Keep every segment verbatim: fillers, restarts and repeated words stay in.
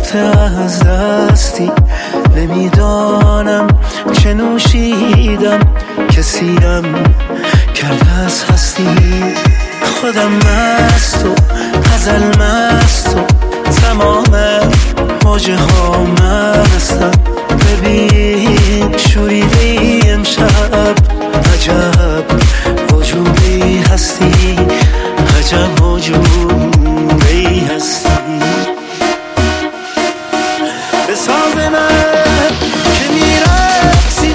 رفته از دستی، نمیدانم چه نوشیدم، کسیم کرده از هستی. خودم مست و غزل مست و تمام موجه ها مستم. ببین شوریده امشب، عجب وجودی هستی، عجب وجودی هستی. به ساز من که میرقصی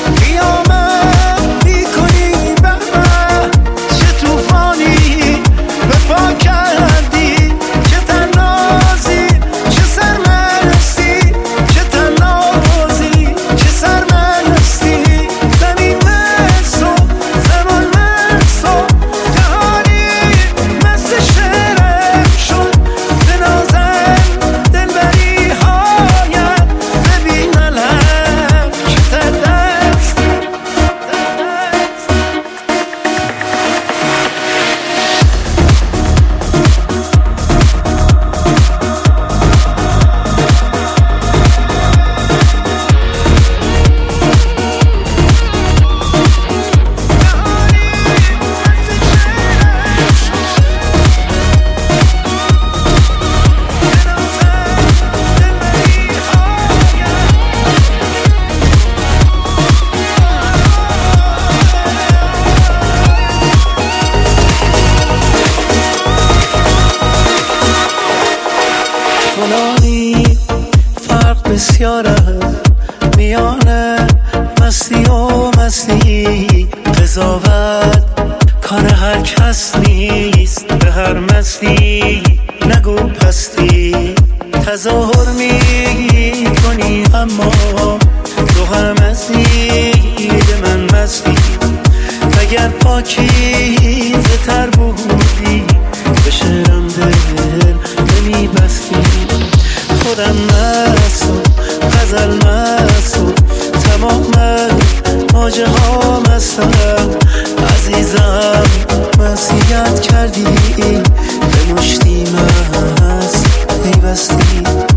قیامت میکنی به من، چه توفانی به پا کردی، چه تنازی چه سرمستی، چه تنازی چه سرمستی. زمین مست و زمان مست و جهانی مست شعرم شد. بنازم دلبری هایم، ببین علم که تردست. فلانی فرق بسیاره میان مستی و مستی، قضاوت کار هر کس نیست، به هر مستی نگو پستی. تظاهر می کنی اما تو هم مستی، من مستی. اگر پاکیزه تر بودی به شعرم دل نمی بستی. خودم مست و غزل مست و تمام موجه ها مستم. عزیزم مسیحیت کردی، به مشتی مست پیوستی.